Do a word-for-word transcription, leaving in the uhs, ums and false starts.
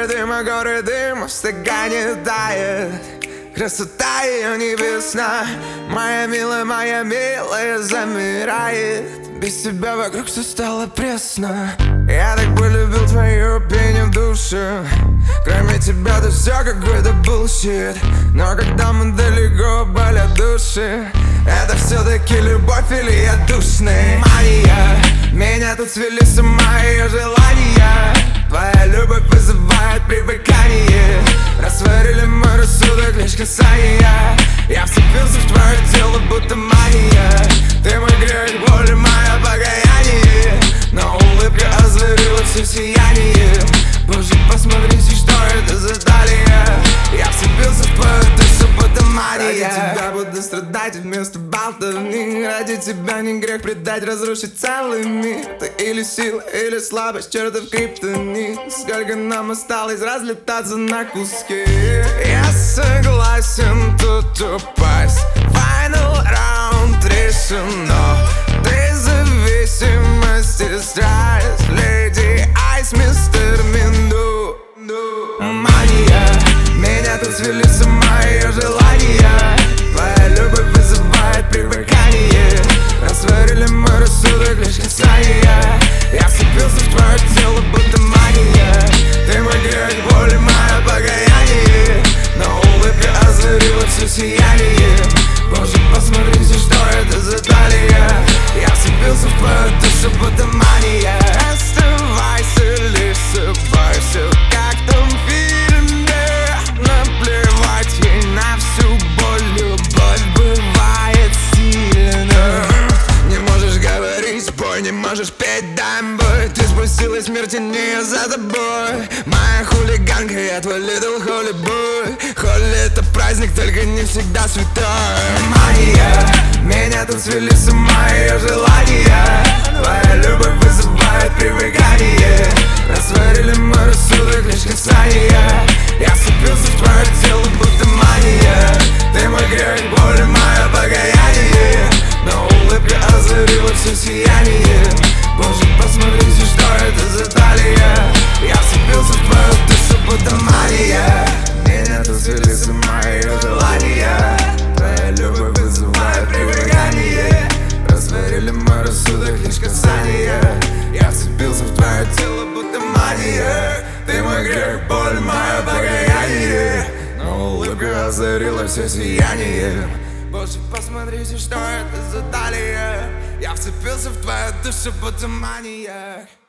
горы дыма, горы дыма в стакане тает. Красота ее небесна, моя милая, моя милая замирает. Без тебя вокруг все стало пресно. Я так полюбил твое пение в душе. Кроме тебя то все какой-то bullshit. Но когда мы далеко, болят души. Это все-таки любовь или я душный? Мания, меня тут свели с ума ее желания. Твоя любовь вызывает привыкание. Растворили мой рассудок лишь касания. Я вцепился в твое тело, будто мания. Ты мой грех, боль, мое покаяние. Но улыбка озарила все сияние. Боже, посмотрите, что это за талия. Я вцепился в твою душу, будто мания. Ради тебя буду страдать вместо болтовни. Ради тебя не грех предать, разрушить целый мир. Ты или сила, или слабость, чертов криптонит. Сколько нам осталось разлетаться на куски. Я согласен тут упасть. Final round решено. Ты зависимости страсть. Леди Айс, мистер Минду. Мания, меня тут свели с ума ее желания. Твоя любовь вызывает привыкание. Растворили мой рассудок лишь касания. Я вцепился в твое тело, будто мания. Ты мой грех, боль, мое покаяние. Но улыбка озарила все сияние. Боже, посмотрите, что это за талия. Я вцепился в твою душу, будто мания. Оставайся лишь собой, все как в том фильме. Наплевать ей на всю боль. Любовь бывает сильна. Не можешь говорить, бой, не можешь петь, дай бой. Ты спустилась, мир тенее за тобой. Моя хулиганка, я твой little holy boy. Холли — это праздник, только не всегда святой. Мания, меня тут свели с ума ее желания. Твоя любовь вызывает привыкание. Растворили мой рассудок лишь касания. Я вцепился в твое тело, будто мания. Ты мой грех, боль, мое покаяние. Но улыбка озарила все сияние. Боже, посмотрите, что это за талия. Я вцепился в твою душу, будто мания. Меня тут свели с ума ее желания. Твоя любовь вызывает привыкание. Растворили мой рассудок лишь касания. Я вцепился в твое тело, будто мания. Ты мой грех, боль, мое покаяние. Но улыбка озарила все сияние. Боже, посмотрите, что это за талия. Я вцепился в твою душу, будто мания.